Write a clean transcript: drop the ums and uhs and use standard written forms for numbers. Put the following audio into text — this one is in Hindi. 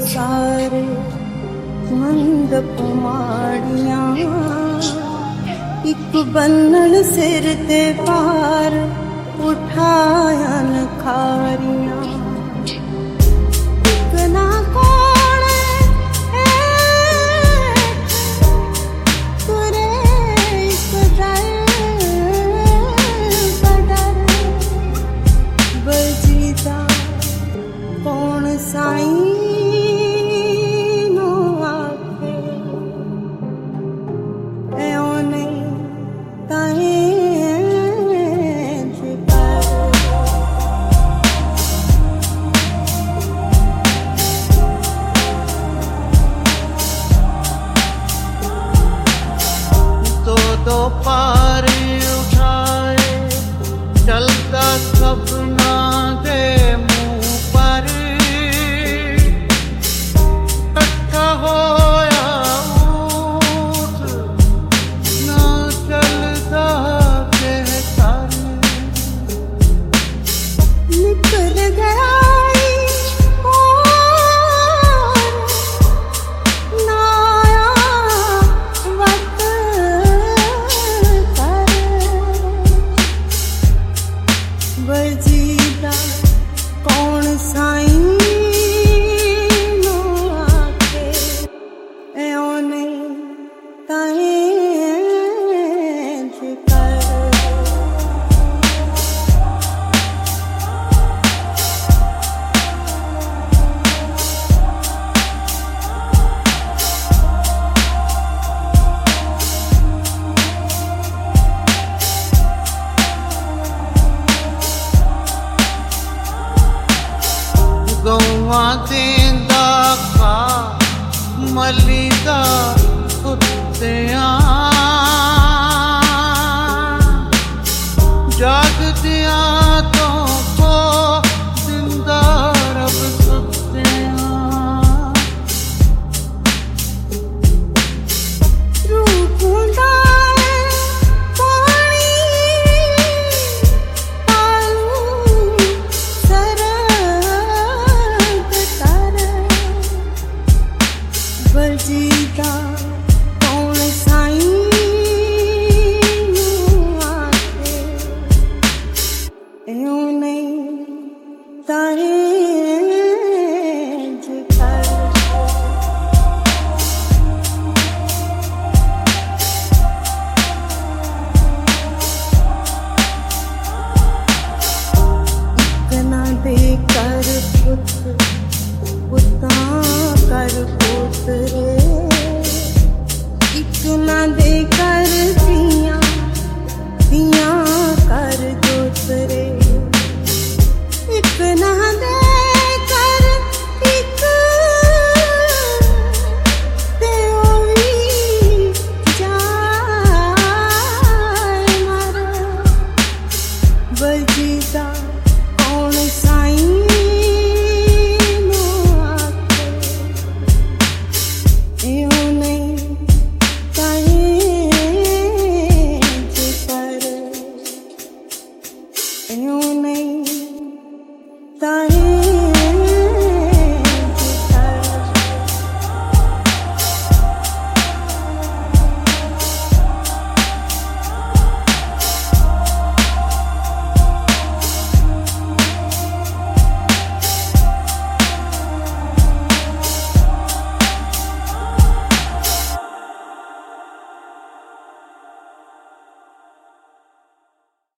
सारे मंद पुमाड़ियां एक बन्नन सिर ते पार उठायन खारियां ना कौन तुरे सदर बदर बजीदा कौन साई दो पार उठाए चलता सपना दे मुंह पर इकट्ठा होया ऊठ ना चलता के तर निकल गया बजीदा कौन साई नो आके एओ नहीं ताए गौवा देंदा खा मलीदा कुत्तियां जागदियां तो को जिंदा रब सुत्तियां रूप हुंदा बजीदा कौन साई आके एओ नहीं तारे इतना दे कर पुत्र पुता कर पुत्रे एक ना दे कर दिया दिया कर दूसरे एक ना दे